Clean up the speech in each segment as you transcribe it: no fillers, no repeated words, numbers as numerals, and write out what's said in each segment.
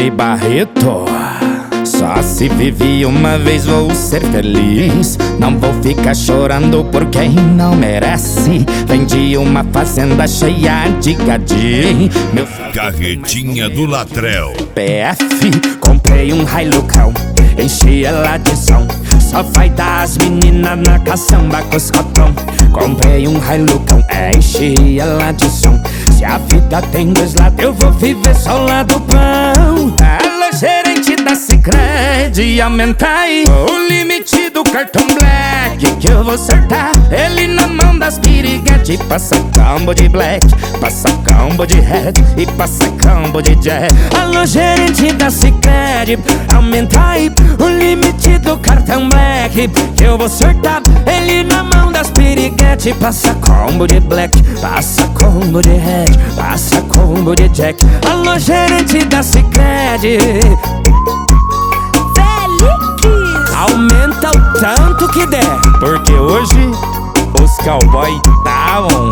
Rony Barreto. Só se vive uma vez, vou ser feliz. Não vou ficar chorando por quem não merece. Vendi uma fazenda cheia de gadinho. Meu Carretinha do Latrell. PF, comprei um Hilucão, enchi ela de som. Só vai dar as meninas na caçamba com os cotão. Comprei um Hilucão, enchi ela de som. Se a vida tem dois lados, eu vou viver só o lado bom. Alô, gerente da Sicredi, aumenta aí o limite do cartão Black, que eu vou acertar ele na mão das piriguete. Passa combo de Black, passa combo de Red e passa combo de Jack. Alô, gerente da Sicredi, aumenta aí o limite do cartão Black, que eu vou acertar ele na mão das piriguete. Passa combo de Black, passa combo de Red, passa combo de Jack. Alô, gerente da Sicredi, aumenta o tanto que der, porque hoje os cowboy tá on.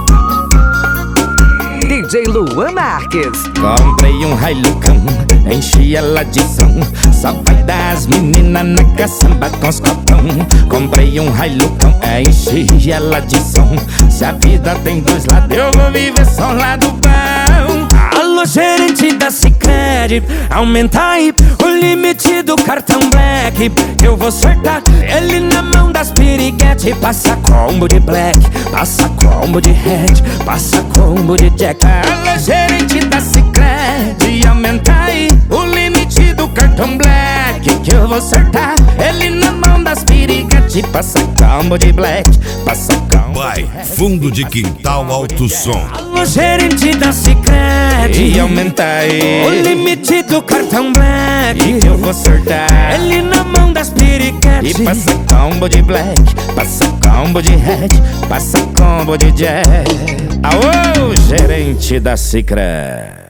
DJ Luan Marques. Comprei um Hilucão, enchi ela de som. Só vai dar as meninas na caçamba com os copão. Comprei um Hilucão, enchi ela de som. Se a vida tem dois lados, eu vou viver só o lado bom. Alô, gerente da Sicredi, aumenta aí o limite do cartão Black, que eu vou acertar ele na mão das piriguete. Passa combo de Black, passa combo de Red, passa combo de Jack. Alô, gerente da Sicredi, aumenta aí o limite do cartão Black, que eu vou acertar ele na mão das piriguete. Passa combo de Black, passa combo Vai, de Red, fundo de quintal, alto som. alô, gerente da Sicredi, e aumenta aí o limite do cartão Black, que eu vou acertar ele na mão das piriguete. E passa combo de Black, passa combo de Red, passa combo de Jack. Aô, gerente da Sicredi.